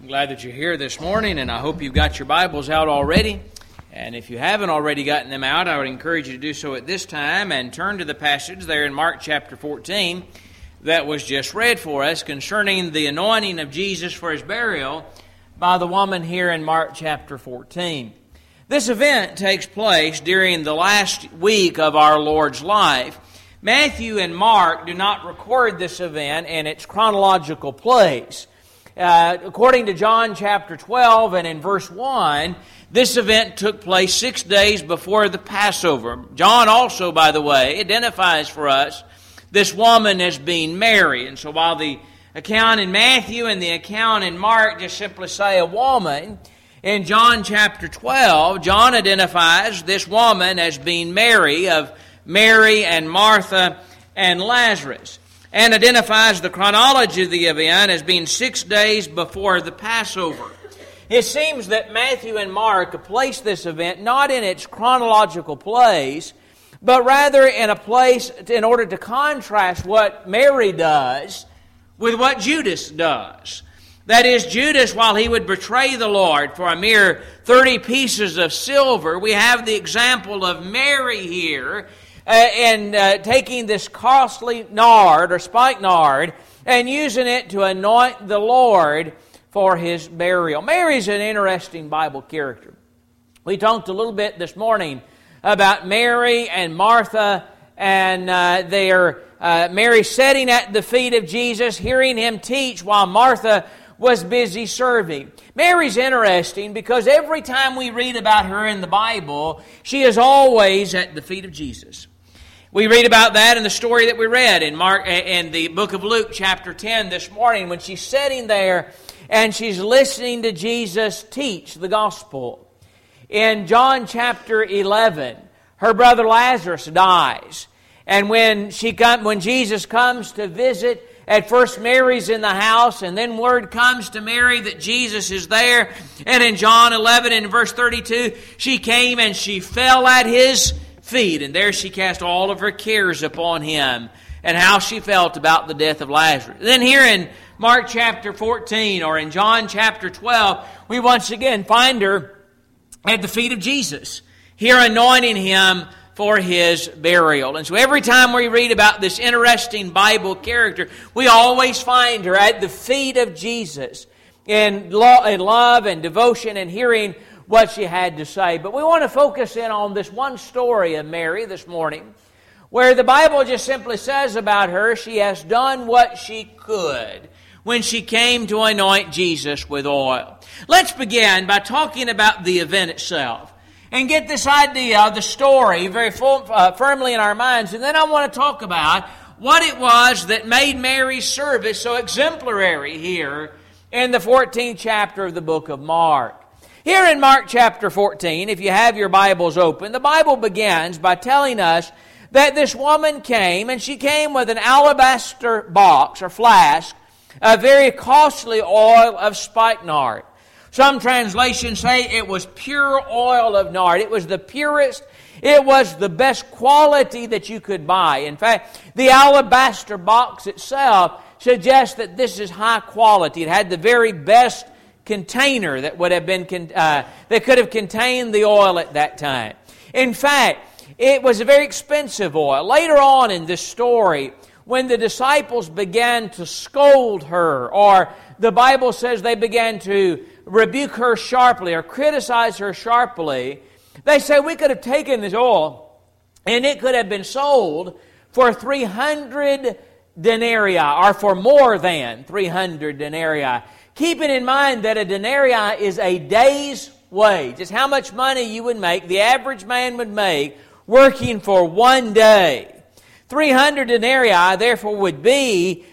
I'm glad that you're here this morning, and I hope you've got your Bibles out already. And if you haven't already gotten them out, I would encourage you to do so at this time and turn to the passage there in Mark chapter 14 that was just read for us concerning the anointing of Jesus for His burial by the woman here in Mark chapter 14. This event takes place during the last week of our Lord's life. Matthew and Mark do not record this event in its chronological place. According to John chapter 12 and in verse 1, this event took place 6 days before the Passover. John also, by the way, identifies for us this woman as being Mary. And so while the account in Matthew and the account in Mark just simply say a woman, in John chapter 12, John identifies this woman as being Mary, of Mary and Martha and Lazarus, and identifies the chronology of the event as being 6 days before the Passover. It seems that Matthew and Mark place this event not in its chronological place, but rather in a place in order to contrast what Mary does with what Judas does. That is, Judas, while he would betray the Lord for a mere 30 pieces of silver, we have the example of Mary here, taking this costly nard or spikenard and using it to anoint the Lord for His burial. Mary's an interesting Bible character. We talked a little bit this morning about Mary and Martha, and Mary sitting at the feet of Jesus, hearing Him teach while Martha was busy serving. Mary's interesting because every time we read about her in the Bible, she is always at the feet of Jesus. We read about that in the story that we read in the book of Luke chapter 10 this morning, when she's sitting there and she's listening to Jesus teach the gospel. In John chapter 11, her brother Lazarus dies. And when Jesus comes to visit, at first Mary's in the house, and then word comes to Mary that Jesus is there. And in John 11 and verse 32, she came and she fell at His feet, and there she cast all of her cares upon Him, and how she felt about the death of Lazarus. Then here in Mark chapter 14 or in John chapter 12, we once again find her at the feet of Jesus, here anointing Him for His burial. And so every time we read about this interesting Bible character, we always find her at the feet of Jesus in love and devotion and hearing what she had to say. But we want to focus in on this one story of Mary this morning, where the Bible just simply says about her, she has done what she could when she came to anoint Jesus with oil. Let's begin by talking about the event itself and get this idea of the story very firmly in our minds. And then I want to talk about what it was that made Mary's service so exemplary here in the 14th chapter of the book of Mark. Here in Mark chapter 14, if you have your Bibles open, the Bible begins by telling us that this woman came, and she came with an alabaster box or flask of very costly oil of spikenard. Some translations say it was pure oil of nard. It was the purest, it was the best quality that you could buy. In fact, the alabaster box itself suggests that this is high quality. It had the very best container that would have been that could have contained the oil at that time. In fact, it was a very expensive oil. Later on in this story, when the disciples began to scold her, or the Bible says they began to rebuke her sharply or criticize her sharply, they say we could have taken this oil and it could have been sold for 300 denarii, or for more than 300 denarii. Keeping in mind that a denarii is a day's wage. It's how much money you would make, the average man would make, working for 1 day. 300 denarii, therefore, would be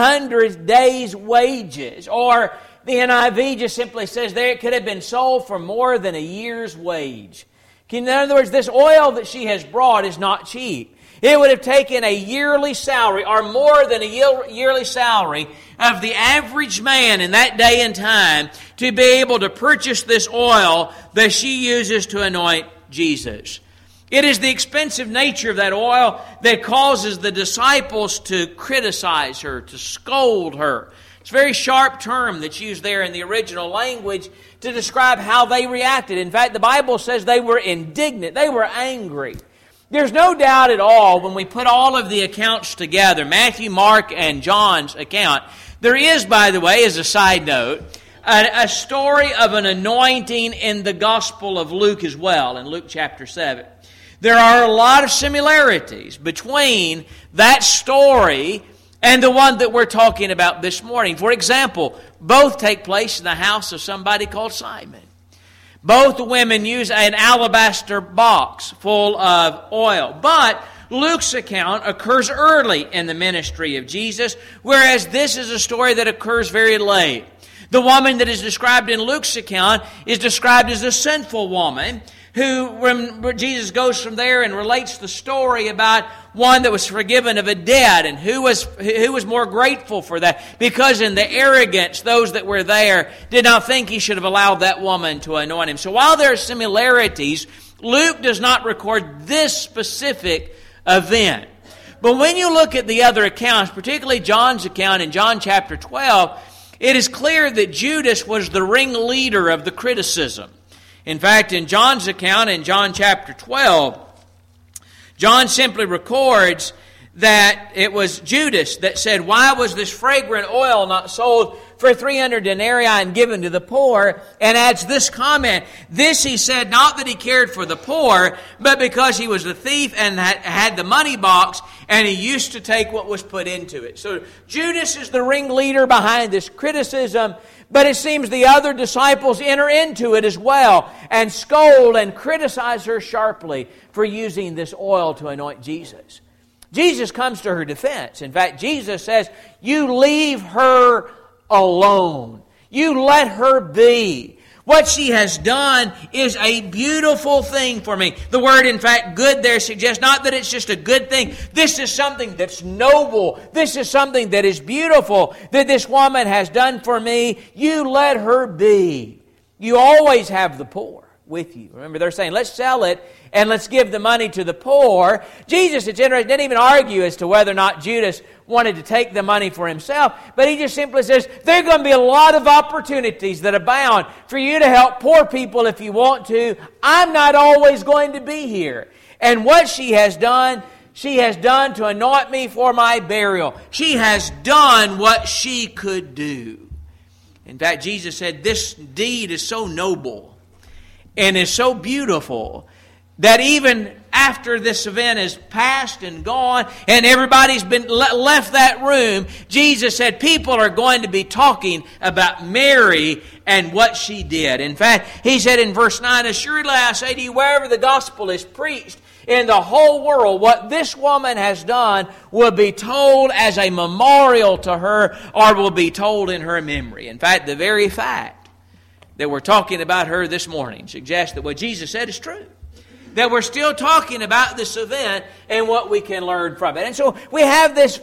300 days' wages. Or the NIV just simply says there it could have been sold for more than a year's wage. In other words, this oil that she has brought is not cheap. It would have taken a yearly salary, or more than a yearly salary, of the average man in that day and time to be able to purchase this oil that she uses to anoint Jesus. It is the expensive nature of that oil that causes the disciples to criticize her, to scold her, It's a very sharp term that's used there in the original language to describe how they reacted. In fact, the Bible says they were indignant. They were angry. There's no doubt at all when we put all of the accounts together, Matthew, Mark, and John's account, there is, by the way, as a side note, a story of an anointing in the Gospel of Luke as well, in Luke chapter 7. There are a lot of similarities between that story and the one that we're talking about this morning. For example, both take place in the house of somebody called Simon. Both women use an alabaster box full of oil. But Luke's account occurs early in the ministry of Jesus, whereas this is a story that occurs very late. The woman that is described in Luke's account is described as a sinful woman who, when Jesus goes from there and relates the story about one that was forgiven of a debt and who was more grateful for that, because in the arrogance, those that were there did not think he should have allowed that woman to anoint him. So while there are similarities, Luke does not record this specific event. But when you look at the other accounts, particularly John's account in John chapter 12, it is clear that Judas was the ringleader of the criticism. In fact, in John's account, in John chapter 12, John simply records that it was Judas that said, "Why was this fragrant oil not sold for 300 denarii and given to the poor?" And adds this comment, "This he said not that he cared for the poor, but because he was a thief and had the money box, and he used to take what was put into it." So Judas is the ringleader behind this criticism, but it seems the other disciples enter into it as well and scold and criticize her sharply for using this oil to anoint Jesus. Jesus comes to her defense. In fact, Jesus says, "You leave her alone. You let her be. What she has done is a beautiful thing for me." The word, in fact, good there suggests not that it's just a good thing. This is something that's noble. This is something that is beautiful that this woman has done for me. You let her be. You always have the poor with you. Remember, they're saying, let's sell it and let's give the money to the poor. Jesus, it's interesting, didn't even argue as to whether or not Judas wanted to take the money for himself, but he just simply says, there are going to be a lot of opportunities that abound for you to help poor people if you want to. I'm not always going to be here. And what she has done to anoint me for my burial. She has done what she could do. In fact, Jesus said, this deed is so noble and is so beautiful that even after this event is past and gone and everybody's been left that room, Jesus said people are going to be talking about Mary and what she did. In fact, he said in verse 9, "Assuredly I say to you, wherever the gospel is preached in the whole world, what this woman has done will be told as a memorial to her, or will be told in her memory." In fact, the very fact that we're talking about her this morning suggests that what Jesus said is true. That we're still talking about this event and what we can learn from it. And so we have this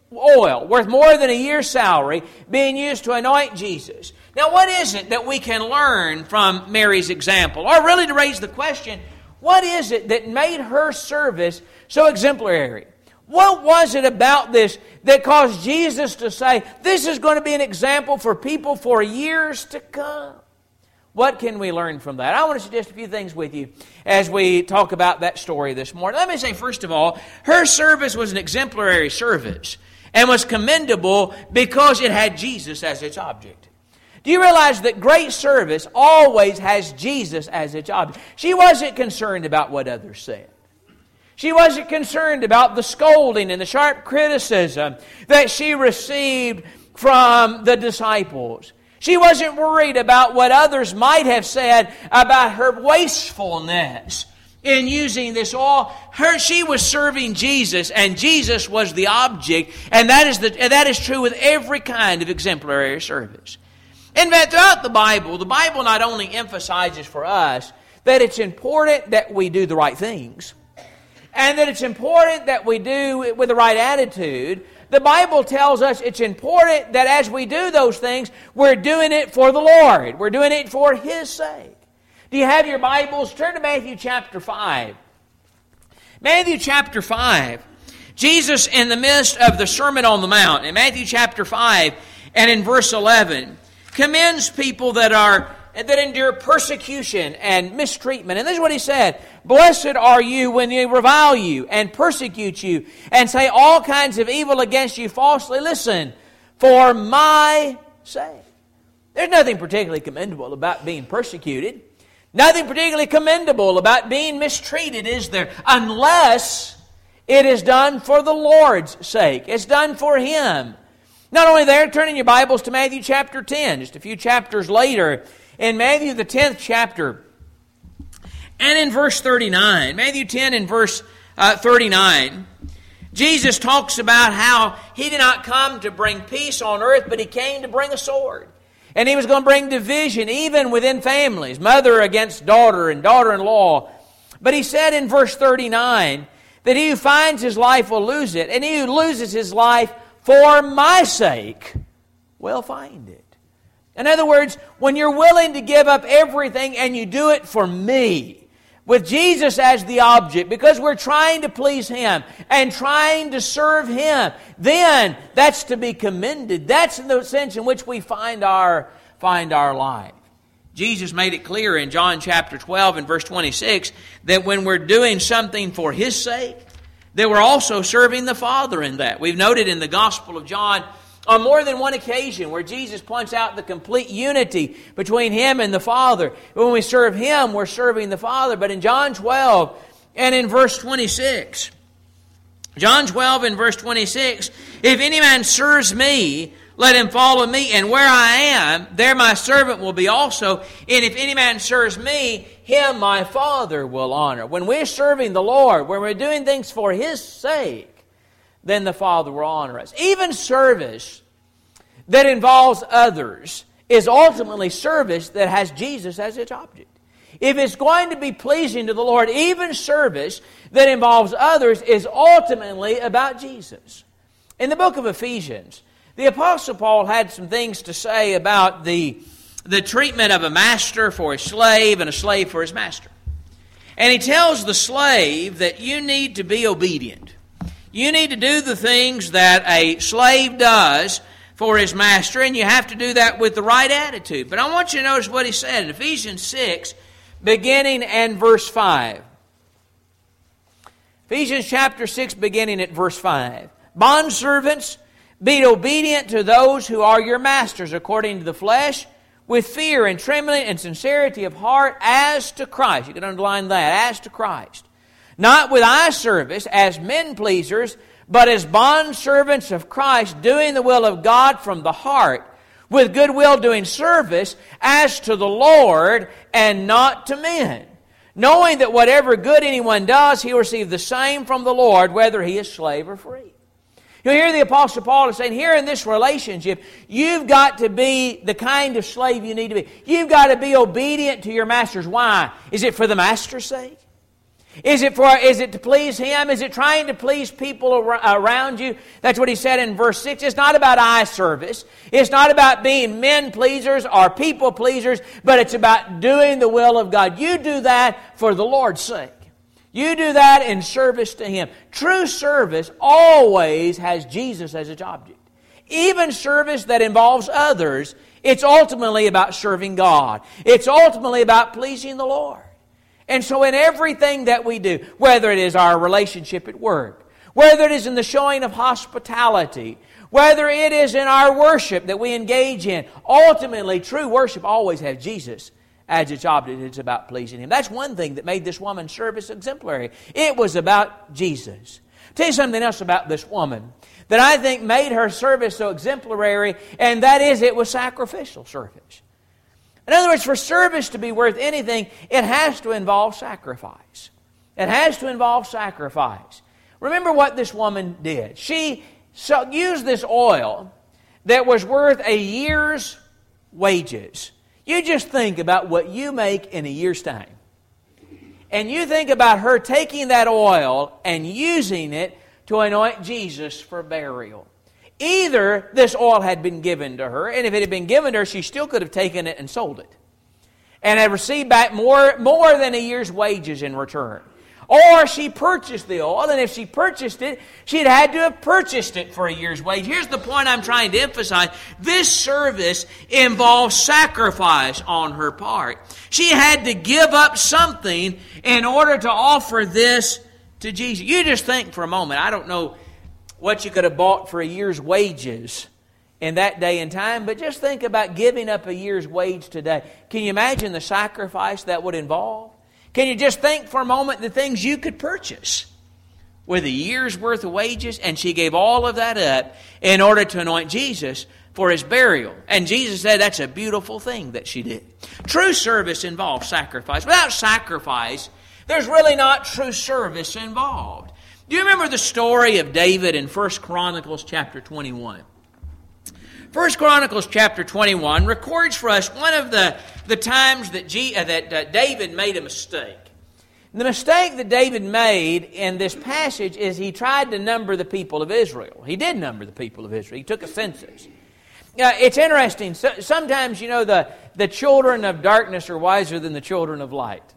oil worth more than a year's salary being used to anoint Jesus. Now, what is it that we can learn from Mary's example? Or really to raise the question, what is it that made her service so exemplary? What was it about this that caused Jesus to say, this is going to be an example for people for years to come? What can we learn from that? I want to suggest a few things with you as we talk about that story this morning. Let me say, first of all, her service was an exemplary service and was commendable because it had Jesus as its object. Do you realize that great service always has Jesus as its object? She wasn't concerned about what others said. She wasn't concerned about the scolding and the sharp criticism that she received from the disciples. She wasn't worried about what others might have said about her wastefulness in using this oil. She was serving Jesus, and Jesus was the object, and that is true with every kind of exemplary service. In fact, throughout the Bible not only emphasizes for us that it's important that we do the right things, and that it's important that we do it with the right attitude. The Bible tells us it's important that as we do those things, we're doing it for the Lord. We're doing it for His sake. Do you have your Bibles? Turn to Matthew chapter 5. Matthew chapter 5. Jesus, in the midst of the Sermon on the Mount, in Matthew chapter 5, and in verse 11 commends people that endure persecution and mistreatment. And this is what he said: "Blessed are you when they revile you and persecute you and say all kinds of evil against you falsely." Listen, "for my sake." There's nothing particularly commendable about being persecuted. Nothing particularly commendable about being mistreated, is there? Unless it is done for the Lord's sake. It's done for Him. Not only there, turn in your Bibles to Matthew chapter 10, just a few chapters later, in Matthew the 10th chapter, and in verse 39, Matthew 10 and verse 39, Jesus talks about how He did not come to bring peace on earth, but He came to bring a sword. And He was going to bring division even within families, mother against daughter and daughter-in-law. But He said in verse 39 that he who finds his life will lose it, and he who loses his life for my sake will find it. In other words, when you're willing to give up everything and you do it for me, with Jesus as the object, because we're trying to please Him and trying to serve Him, then that's to be commended. That's in the sense in which we find our life. Jesus made it clear in John chapter 12 and verse 26 that when we're doing something for His sake, that we're also serving the Father in that. We've noted in the Gospel of John on more than one occasion where Jesus points out the complete unity between Him and the Father. When we serve Him, we're serving the Father. But in John 12 and in verse 26, John 12 and verse 26, "If any man serves me, let him follow me, and where I am, there my servant will be also. And if any man serves me, him my Father will honor." When we're serving the Lord, when we're doing things for His sake, then the Father will honor us. Even service that involves others is ultimately service that has Jesus as its object. If it's going to be pleasing to the Lord, even service that involves others is ultimately about Jesus. In the book of Ephesians, the Apostle Paul had some things to say about the treatment of a master for a slave and a slave for his master. And he tells the slave that you need to be obedient. You need to do the things that a slave does for his master, and you have to do that with the right attitude. But I want you to notice what he said in Ephesians 6, beginning and verse 5. Ephesians chapter 6, beginning at verse 5. "Bondservants, be obedient to those who are your masters according to the flesh, with fear and trembling and sincerity of heart, as to Christ." You can underline that, as to Christ. "Not with eye service as men pleasers, but as bondservants of Christ, doing the will of God from the heart, with good will doing service as to the Lord and not to men, knowing that whatever good anyone does, he will receive the same from the Lord, whether he is slave or free." You hear the Apostle Paul is saying, here in this relationship, you've got to be the kind of slave you need to be. You've got to be obedient to your masters. Why? Is it for the master's sake? Is it to please Him? Is it trying to please people around you? That's what he said in verse 6. It's not about eye service. It's not about being men pleasers or people pleasers, but it's about doing the will of God. You do that for the Lord's sake. You do that in service to Him. True service always has Jesus as its object. Even service that involves others, it's ultimately about serving God. It's ultimately about pleasing the Lord. And so in everything that we do, whether it is our relationship at work, whether it is in the showing of hospitality, whether it is in our worship that we engage in, ultimately true worship always has Jesus as its object. It's about pleasing Him. That's one thing that made this woman's service exemplary. It was about Jesus. I'll tell you something else about this woman that I think made her service so exemplary, and that is it was sacrificial service. In other words, for service to be worth anything, it has to involve sacrifice. It has to involve sacrifice. Remember what this woman did. She used this oil that was worth a year's wages. You just think about what you make in a year's time. And you think about her taking that oil and using it to anoint Jesus for burial. Either this oil had been given to her, and if it had been given to her, she still could have taken it and sold it, and had received back more than a year's wages in return. Or she purchased the oil, and if she purchased it, she'd had to have purchased it for a year's wage. Here's the point I'm trying to emphasize. This service involves sacrifice on her part. She had to give up something in order to offer this to Jesus. You just think for a moment, I don't know what you could have bought for a year's wages in that day and time, but just think about giving up a year's wage today. Can you imagine the sacrifice that would involve? Can you just think for a moment the things you could purchase with a year's worth of wages? And she gave all of that up in order to anoint Jesus for His burial. And Jesus said that's a beautiful thing that she did. True service involves sacrifice. Without sacrifice, there's really not true service involved. Do you remember the story of David in 1 Chronicles chapter 21? 1 Chronicles chapter 21 records for us one of the times that David made a mistake. The mistake that David made in this passage is he tried to number the people of Israel. He did number the people of Israel. He took a census. It's interesting. Sometimes, the children of darkness are wiser than the children of light.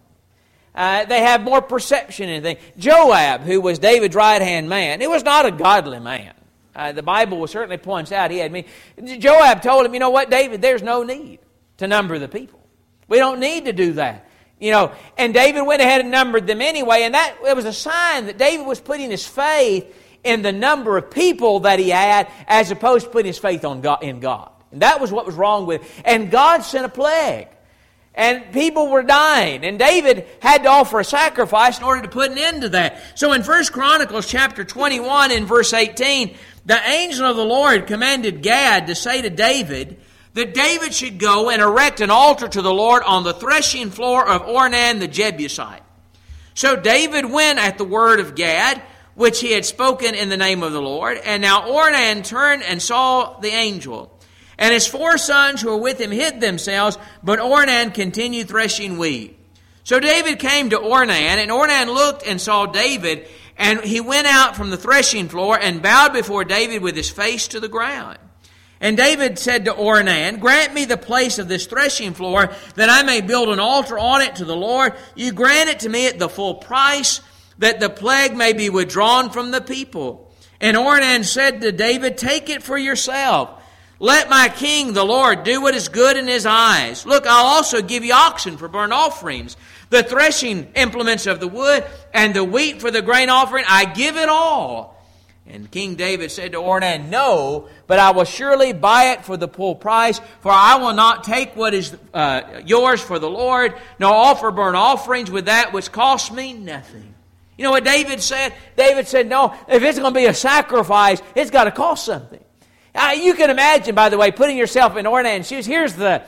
They have more perception and things. Joab, who was David's right-hand man, he was not a godly man. The Bible certainly points out he had me. Joab told him, you know what, David, there's no need to number the people. We don't need to do that. And David went ahead and numbered them anyway, and it was a sign that David was putting his faith in the number of people that he had as opposed to putting his faith in God. And that was what was wrong with it. And God sent a plague. And people were dying. And David had to offer a sacrifice in order to put an end to that. So in 1 Chronicles chapter 21 in verse 18, the angel of the Lord commanded Gad to say to David that David should go and erect an altar to the Lord on the threshing floor of Ornan the Jebusite. So David went at the word of Gad, which he had spoken in the name of the Lord. And now Ornan turned and saw the angel. And his 4 sons who were with him hid themselves, but Ornan continued threshing wheat. So David came to Ornan, and Ornan looked and saw David, and he went out from the threshing floor and bowed before David with his face to the ground. And David said to Ornan, grant me the place of this threshing floor, that I may build an altar on it to the Lord. You grant it to me at the full price, that the plague may be withdrawn from the people. And Ornan said to David, take it for yourself. Let my king, the Lord, do what is good in his eyes. Look, I'll also give you oxen for burnt offerings, the threshing implements of the wood, and the wheat for the grain offering. I give it all. And King David said to Ornan, no, but I will surely buy it for the full price, for I will not take what is yours for the Lord, nor offer burnt offerings with that which costs me nothing. You know what David said? David said, no, if it's going to be a sacrifice, it's got to cost something. You can imagine, by the way, putting yourself in Ornan's shoes. Here's the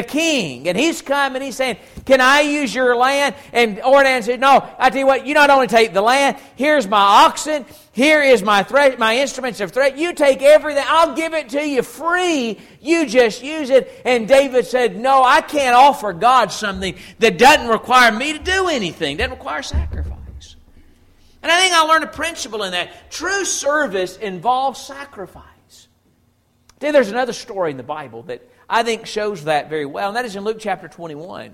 king, and he's come and he's saying, can I use your land? And Ornan said, no, I tell you what, you not only take the land, here's my oxen, here is my instruments of thresh. You take everything, I'll give it to you free, you just use it. And David said, no, I can't offer God something that doesn't require me to do anything, doesn't require sacrifice. And I think I learned a principle in that. True service involves sacrifice. There's another story in the Bible that I think shows that very well, and that is in Luke chapter 21.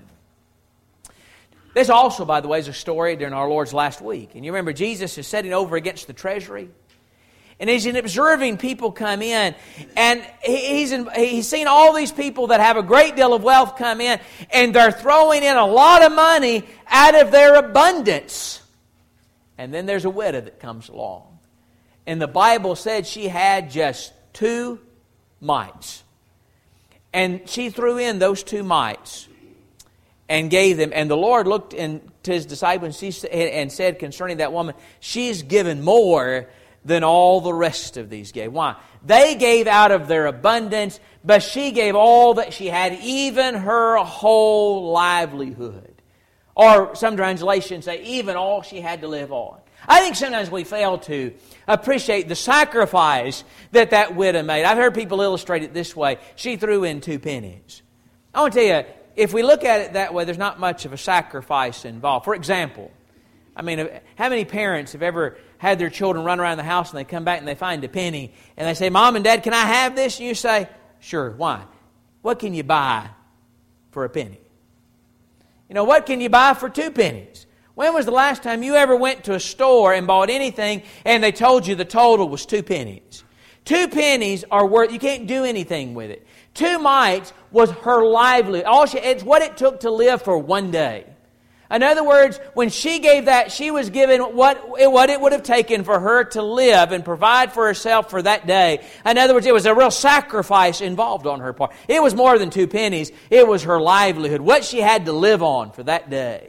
This also, by the way, is a story during our Lord's last week. And you remember Jesus is sitting over against the treasury, and he's observing people come in, and he's seen all these people that have a great deal of wealth come in, and they're throwing in a lot of money out of their abundance. And then there's a widow that comes along. And the Bible said she had just 2 mites. And she threw in those 2 mites and gave them. And the Lord looked into His disciples and said concerning that woman, she's given more than all the rest of these gave. Why? They gave out of their abundance, but she gave all that she had, even her whole livelihood. Or some translations say, even all she had to live on. I think sometimes we fail to appreciate the sacrifice that widow made. I've heard people illustrate it this way. She threw in 2 pennies. I want to tell you, if we look at it that way, there's not much of a sacrifice involved. For example, how many parents have ever had their children run around the house and they come back and they find a penny and they say, Mom and Dad, can I have this? And you say, sure, why? What can you buy for a penny? What can you buy for 2 pennies? When was the last time you ever went to a store and bought anything and they told you the total was 2 pennies? 2 pennies are worth, you can't do anything with it. 2 mites was her livelihood. It's what it took to live for one day. In other words, when she gave that, she was given what it would have taken for her to live and provide for herself for that day. In other words, it was a real sacrifice involved on her part. It was more than 2 pennies. It was her livelihood, what she had to live on for that day.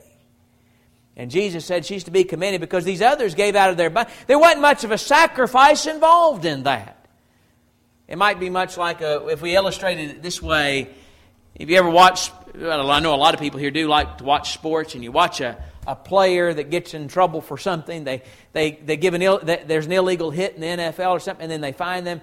And Jesus said she's to be commended because these others gave out of their money. There wasn't much of a sacrifice involved in that. It might be much like if we illustrated it this way. If you ever watch, well, I know a lot of people here do like to watch sports, and you watch a player that gets in trouble for something, they give there's an illegal hit in the NFL or something, and then they fine them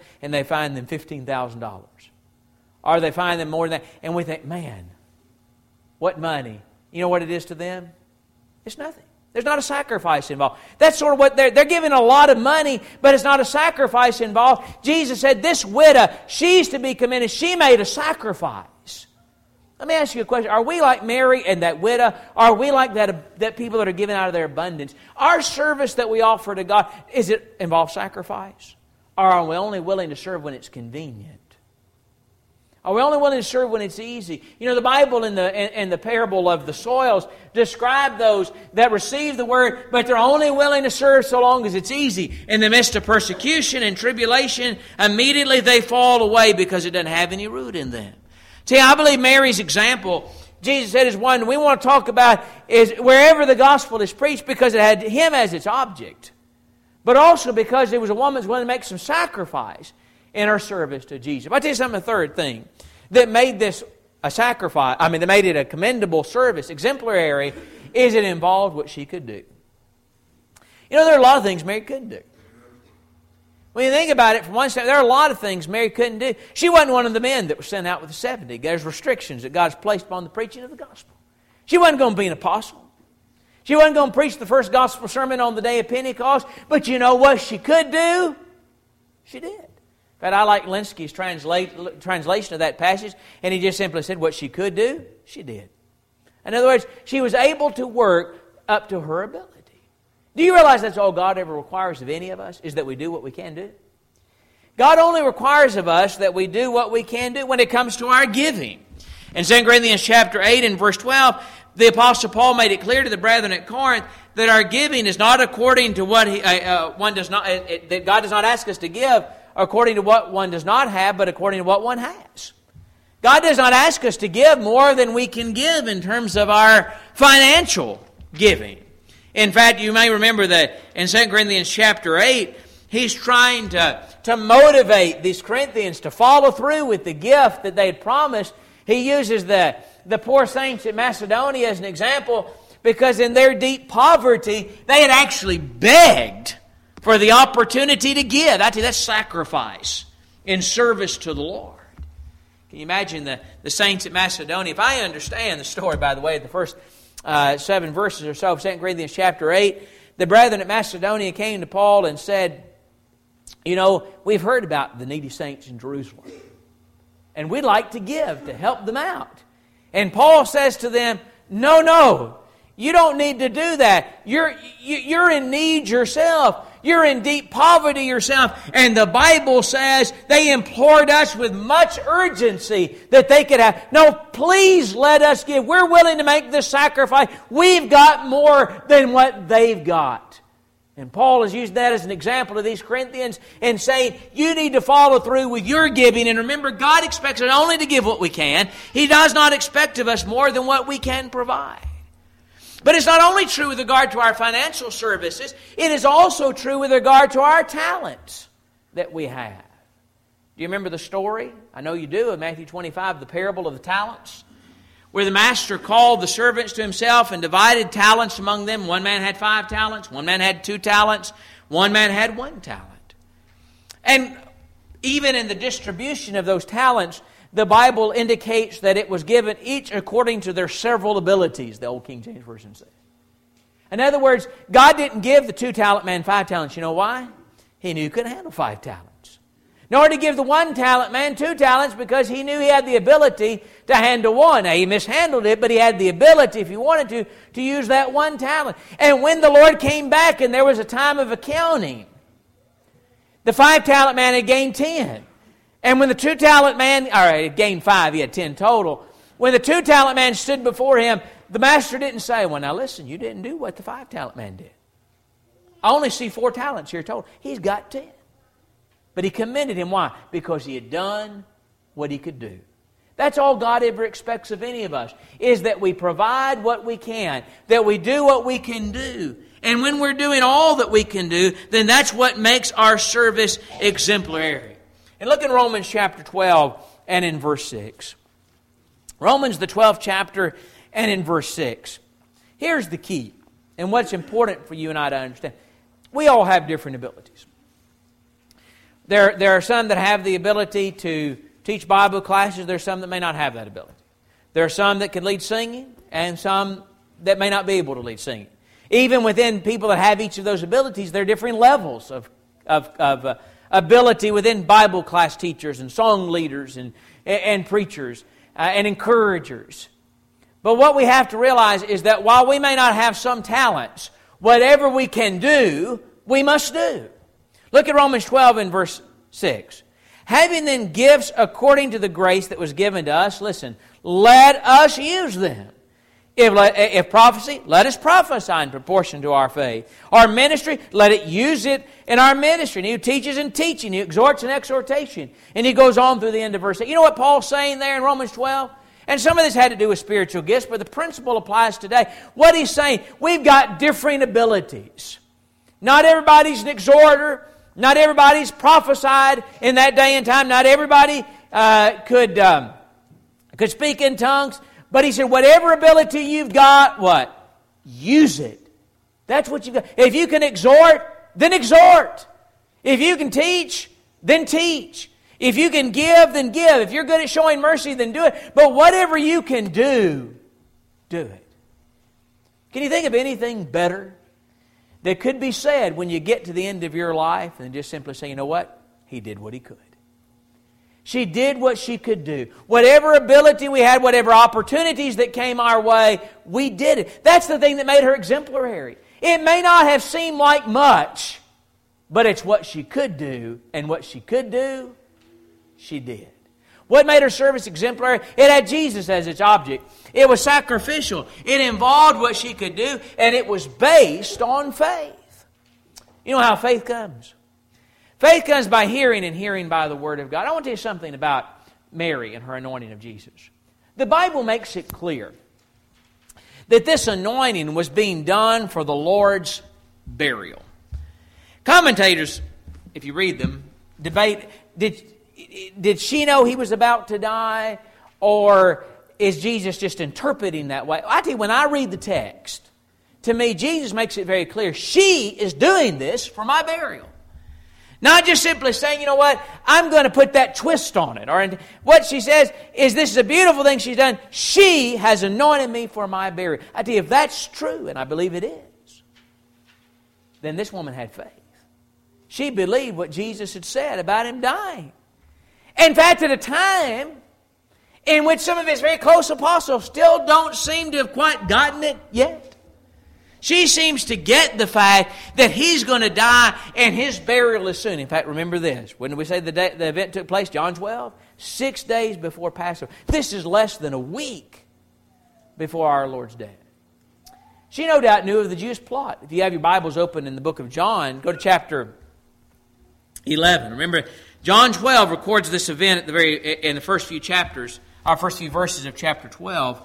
$15,000. Or they fine them more than that. And we think, man, what money? You know what it is to them? It's nothing. There's not a sacrifice involved. That's sort of what they're giving a lot of money, but it's not a sacrifice involved. Jesus said, this widow, she's to be commended. She made a sacrifice. Let me ask you a question. Are we like Mary and that widow? Are we like that people that are giving out of their abundance? Our service that we offer to God, is it involve sacrifice? Or are we only willing to serve when it's convenient? Are we only willing to serve when it's easy? You know, the Bible in the parable of the soils describe those that receive the word, but they're only willing to serve so long as it's easy. In the midst of persecution and tribulation, immediately they fall away because it doesn't have any root in them. See, I believe Mary's example, Jesus said, is one we want to talk about is wherever the gospel is preached, because it had Him as its object, but also because it was a woman that's willing to make some sacrifice in her service to Jesus. I'll tell you something, a third thing that made this a sacrifice, that made it a commendable service, exemplary, is it involved what she could do. You know, there are a lot of things Mary couldn't do. When you think about it, from one side, there are a lot of things Mary couldn't do. She wasn't one of the men that was sent out with the 70. There's restrictions that God's placed upon the preaching of the gospel. She wasn't going to be an apostle. She wasn't going to preach the first gospel sermon on the day of Pentecost. But you know what she could do? She did. In fact, I like Linsky's translation of that passage, and he just simply said what she could do, she did. In other words, she was able to work up to her ability. Do you realize that's all God ever requires of any of us, is that we do what we can do? God only requires of us that we do what we can do when it comes to our giving. In 2 Corinthians chapter 8 and verse 12, the Apostle Paul made it clear to the brethren at Corinth that our giving is not according to what that God does not ask us to give according to what one does not have, but according to what one has. God does not ask us to give more than we can give in terms of our financial giving. In fact, you may remember that in 2 Corinthians chapter 8, he's trying to motivate these Corinthians to follow through with the gift that they had promised. He uses the poor saints in Macedonia as an example because in their deep poverty, they had actually begged for the opportunity to give. That's sacrifice in service to the Lord. Can you imagine the saints at Macedonia? If I understand the story, by the way, the first 7 verses or so of 2 Corinthians chapter 8, the brethren at Macedonia came to Paul and said, you know, we've heard about the needy saints in Jerusalem, and we'd like to give to help them out. And Paul says to them, no, you don't need to do that. You're in need yourself. You're in deep poverty yourself. And the Bible says they implored us with much urgency that they could have. No, please let us give. We're willing to make this sacrifice. We've got more than what they've got. And Paul has used that as an example to these Corinthians and saying, you need to follow through with your giving. And remember, God expects us only to give what we can. He does not expect of us more than what we can provide. But it's not only true with regard to our financial services, it is also true with regard to our talents that we have. Do you remember the story? I know you do, in Matthew 25, the parable of the talents, where the master called the servants to himself and divided talents among them. One man had 5 talents, one man had 2 talents, one man had 1 talent. And even in the distribution of those talents, the Bible indicates that it was given each according to their several abilities, the old King James Version says. In other words, God didn't give the 2-talent man 5 talents. You know why? He knew he couldn't handle 5 talents. Nor did he give the 1 talent man 2 talents, because he knew he had the ability to handle 1. Now, he mishandled it, but he had the ability, if he wanted to use that 1 talent. And when the Lord came back and there was a time of accounting, the 5 talent man had gained 10. And when the 2 talent man, he had gained 5, he had 10 total. When the 2 talent man stood before him, the master didn't say, well, now listen, you didn't do what the 5 talent man did. I only see 4 talents here total. He's got 10. But he commended him. Why? Because he had done what he could do. That's all God ever expects of any of us, is that we provide what we can, that we do what we can do. And when we're doing all that we can do, then that's what makes our service exemplary. And look in Romans chapter 12 and in verse 6. Romans the 12th chapter and in verse 6. Here's the key, and what's important for you and I to understand. We all have different abilities. There are some that have the ability to teach Bible classes. There are some that may not have that ability. There are some that can lead singing, and some that may not be able to lead singing. Even within people that have each of those abilities, there are different levels of ability within Bible class teachers and song leaders and preachers and encouragers. But what we have to realize is that while we may not have some talents, whatever we can do, we must do. Look at Romans 12 and verse 6. Having then gifts according to the grace that was given to us, listen, let us use them. If prophecy, let us prophesy in proportion to our faith. Our ministry, let it use it in our ministry. And he teaches in teaching, he exhorts in exhortation. And he goes on through the end of verse 8. You know what Paul's saying there in Romans 12? And some of this had to do with spiritual gifts, but the principle applies today. What he's saying, we've got different abilities. Not everybody's an exhorter. Not everybody's prophesied in that day and time. Not everybody could speak in tongues. But he said, whatever ability you've got, what? Use it. That's what you've got. If you can exhort, then exhort. If you can teach, then teach. If you can give, then give. If you're good at showing mercy, then do it. But whatever you can do, do it. Can you think of anything better that could be said when you get to the end of your life and just simply say, you know what? He did what he could. She did what she could do. Whatever ability we had, whatever opportunities that came our way, we did it. That's the thing that made her exemplary. It may not have seemed like much, but it's what she could do, and what she could do, she did. What made her service exemplary? It had Jesus as its object. It was sacrificial. It involved what she could do, and it was based on faith. You know how faith comes? Faith comes by hearing, and hearing by the Word of God. I want to tell you something about Mary and her anointing of Jesus. The Bible makes it clear that this anointing was being done for the Lord's burial. Commentators, if you read them, debate, did she know he was about to die, or is Jesus just interpreting that way? I tell you, when I read the text, to me, Jesus makes it very clear. She is doing this for my burial. Not just simply saying, you know what, I'm going to put that twist on it. Or what she says is, this is a beautiful thing she's done. She has anointed me for my burial. I tell you, if that's true, and I believe it is, then this woman had faith. She believed what Jesus had said about him dying. In fact, at a time in which some of his very close apostles still don't seem to have quite gotten it yet. She seems to get the fact that he's going to die and his burial is soon. In fact, remember this. When we say the event took place, John 12, 6 days before Passover. This is less than a week before our Lord's death. She no doubt knew of the Jews' plot. If you have your Bibles open in the book of John, go to chapter 11. Remember, John 12 records this event in the first few chapters, our first few verses of chapter 12.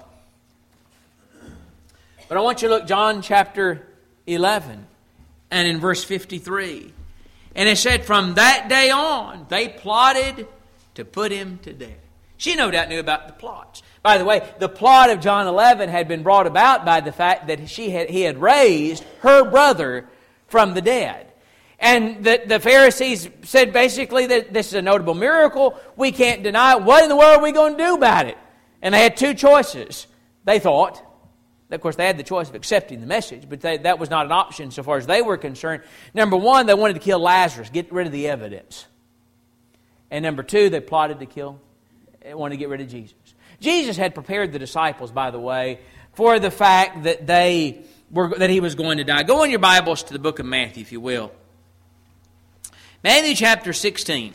But I want you to look John chapter 11 and in verse 53. And it said, from that day on, they plotted to put him to death. She no doubt knew about the plots. By the way, the plot of John 11 had been brought about by the fact that he had raised her brother from the dead. And the Pharisees said basically that this is a notable miracle. We can't deny it. What in the world are we going to do about it? And they had two choices, they thought. Of course, they had the choice of accepting the message, but that was not an option so far as they were concerned. Number one, they wanted to kill Lazarus, get rid of the evidence. And number two, they plotted to kill, wanted to get rid of Jesus. Jesus had prepared the disciples, by the way, for the fact that that He was going to die. Go in your Bibles to the book of Matthew, if you will. Matthew chapter 16.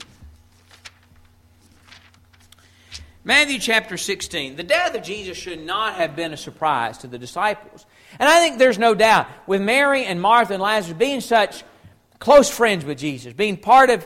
Matthew chapter 16. The death of Jesus should not have been a surprise to the disciples. And I think there's no doubt, with Mary and Martha and Lazarus being such close friends with Jesus, being part of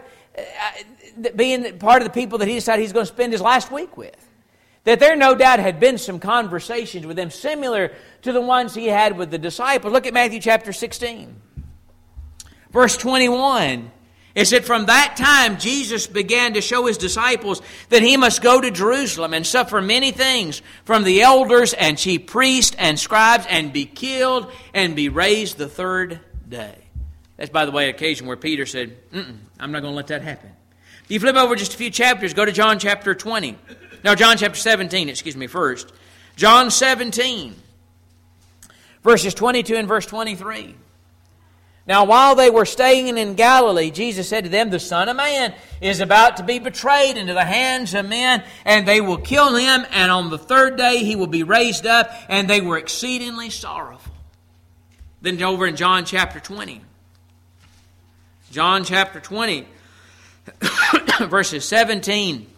the people that He decided He's going to spend His last week with, that there no doubt had been some conversations with them similar to the ones He had with the disciples. Look at Matthew chapter 16. Verse 21. It said, "From that time Jesus began to show His disciples that He must go to Jerusalem and suffer many things from the elders and chief priests and scribes and be killed and be raised the third day." That's, by the way, an occasion where Peter said, I'm not going to let that happen. If you flip over just a few chapters, go to John chapter 20. No, John chapter 17, first. John 17, verses 22 and verse 23. "Now while they were staying in Galilee, Jesus said to them, The Son of Man is about to be betrayed into the hands of men, and they will kill Him, and on the third day He will be raised up. And they were exceedingly sorrowful." Then over in John chapter 20. John chapter 20, verses 17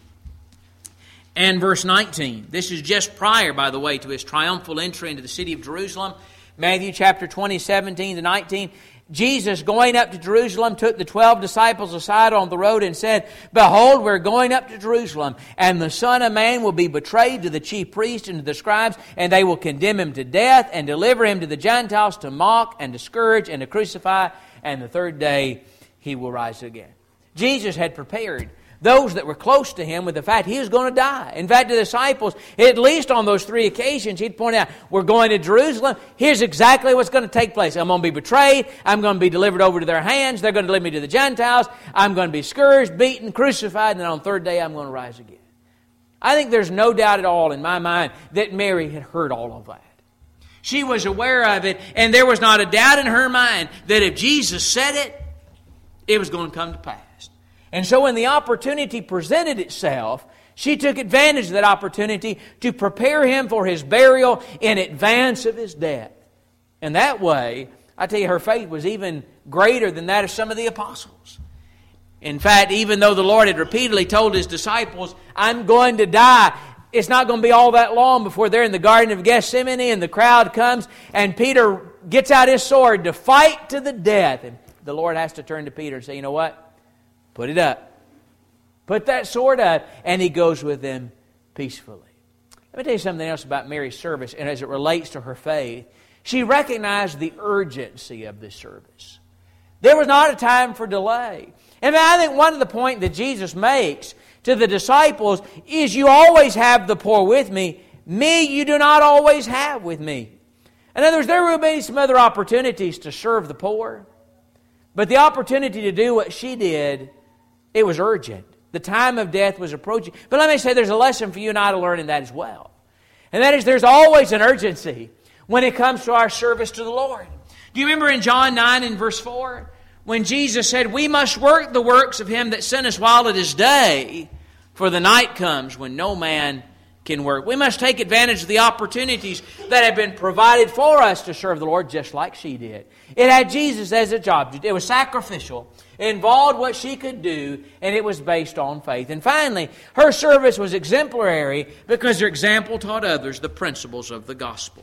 and verse 19. This is just prior, by the way, to His triumphal entry into the city of Jerusalem. Matthew chapter 20, 17 to 19. Jesus, going up to Jerusalem, took the 12 disciples aside on the road and said, "Behold, we're going up to Jerusalem, and the Son of Man will be betrayed to the chief priests and to the scribes, and they will condemn Him to death and deliver Him to the Gentiles to mock and to scourge and to crucify, and the third day He will rise again." Jesus had prepared those that were close to Him with the fact He was going to die. In fact, the disciples, at least on those three occasions, He'd point out, we're going to Jerusalem. Here's exactly what's going to take place. I'm going to be betrayed. I'm going to be delivered over to their hands. They're going to deliver me to the Gentiles. I'm going to be scourged, beaten, crucified, and then on the third day I'm going to rise again. I think there's no doubt at all in my mind that Mary had heard all of that. She was aware of it, and there was not a doubt in her mind that if Jesus said it, it was going to come to pass. And so when the opportunity presented itself, she took advantage of that opportunity to prepare Him for His burial in advance of His death. And that way, I tell you, her faith was even greater than that of some of the apostles. In fact, even though the Lord had repeatedly told His disciples, I'm going to die, it's not going to be all that long before they're in the Garden of Gethsemane and the crowd comes and Peter gets out his sword to fight to the death. And the Lord has to turn to Peter and say, you know what? Put it up. Put that sword up. And He goes with them peacefully. Let me tell you something else about Mary's service, and as it relates to her faith. She recognized the urgency of this service. There was not a time for delay. And I think one of the points that Jesus makes to the disciples is, you always have the poor with me. Me you do not always have with me. In other words, there will be some other opportunities to serve the poor. But the opportunity to do what she did, it was urgent. The time of death was approaching. But let me say, there's a lesson for you and I to learn in that as well. And that is, there's always an urgency when it comes to our service to the Lord. Do you remember in John 9 and verse 4, when Jesus said, we must work the works of Him that sent us while it is day, for the night comes when no man can work. We must take advantage of the opportunities that have been provided for us to serve the Lord, just like she did. It had Jesus as a job. It was sacrificial. It involved what she could do, and it was based on faith. And finally, her service was exemplary because her example taught others the principles of the gospel.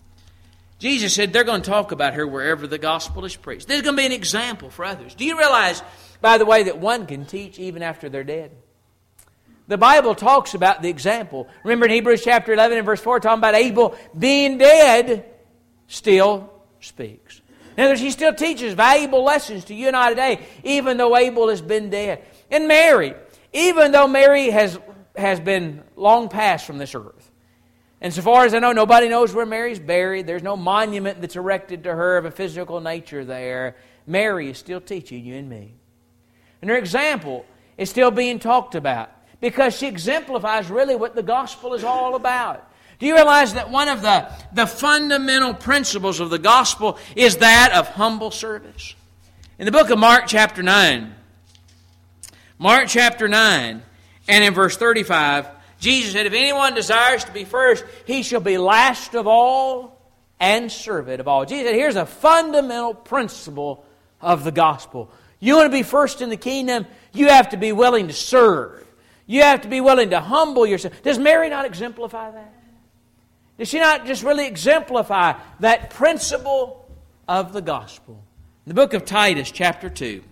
Jesus said they're going to talk about her wherever the gospel is preached. There's going to be an example for others. Do you realize, by the way, that one can teach even after they're dead? The Bible talks about the example. Remember in Hebrews chapter 11 and verse 4, talking about Abel being dead, still speaks. In other words, he still teaches valuable lessons to you and I today, even though Abel has been dead. And Mary, even though Mary has been long passed from this earth, and so far as I know, nobody knows where Mary's buried. There's no monument that's erected to her of a physical nature there. Mary is still teaching you and me. And her example is still being talked about, because she exemplifies really what the gospel is all about. Do you realize that one of the fundamental principles of the gospel is that of humble service? In the book of Mark chapter 9, Mark chapter 9 and in verse 35, Jesus said, if anyone desires to be first, he shall be last of all and servant of all. Jesus said, here's a fundamental principle of the gospel. You want to be first in the kingdom, you have to be willing to serve. You have to be willing to humble yourself. Does Mary not exemplify that? Does she not just really exemplify that principle of the gospel? In the book of Titus chapter 2.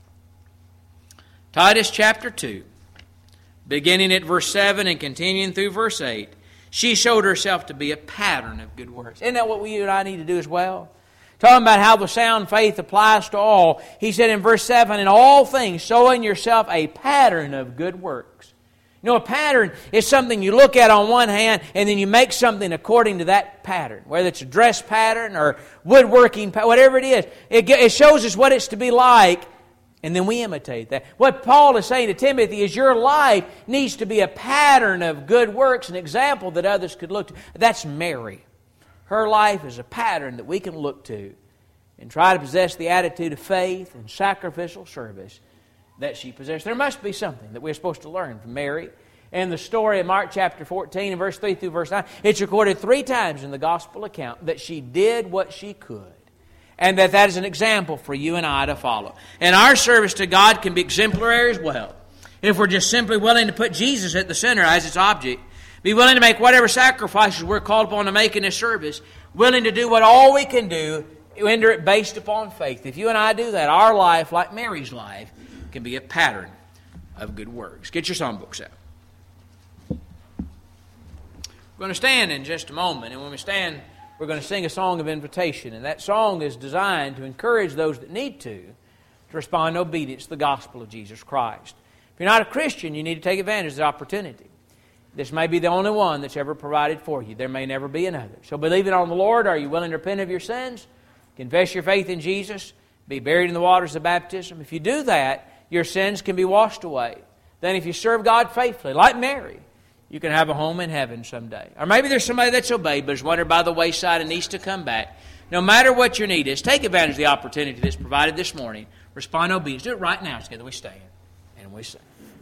Titus chapter 2. Beginning at verse 7 and continuing through verse 8. She showed herself to be a pattern of good works. Isn't that what you and I need to do as well? Talking about how the sound faith applies to all. He said in verse 7, in all things, showing yourself a pattern of good works. You know, a pattern is something you look at on one hand and then you make something according to that pattern. Whether it's a dress pattern or woodworking, whatever it is. It shows us what it's to be like. And then we imitate that. What Paul is saying to Timothy is your life needs to be a pattern of good works, an example that others could look to. That's Mary. Her life is a pattern that we can look to and try to possess the attitude of faith and sacrificial service that she possessed. There must be something that we're supposed to learn from Mary. In the story of Mark chapter 14 and verse 3 through verse 9, it's recorded 3 times in the gospel account that she did what she could. And that is an example for you and I to follow. And our service to God can be exemplary as well. If we're just simply willing to put Jesus at the center as its object, be willing to make whatever sacrifices we're called upon to make in this service, willing to do what all we can do, render it based upon faith. If you and I do that, our life, like Mary's life, can be a pattern of good works. Get your songbooks out. We're going to stand in just a moment, and when we stand, we're going to sing a song of invitation, and that song is designed to encourage those that need to respond in obedience to the gospel of Jesus Christ. If you're not a Christian, you need to take advantage of the opportunity. This may be the only one that's ever provided for you. There may never be another. So believing on the Lord, are you willing to repent of your sins? Confess your faith in Jesus? Be buried in the waters of baptism? If you do that, your sins can be washed away. Then if you serve God faithfully, like Mary, you can have a home in heaven someday. Or maybe there's somebody that's obeyed but is wandered by the wayside and needs to come back. No matter what your need is, take advantage of the opportunity that's provided this morning. Respond in obedience. Do it right now together. We stand and we sing.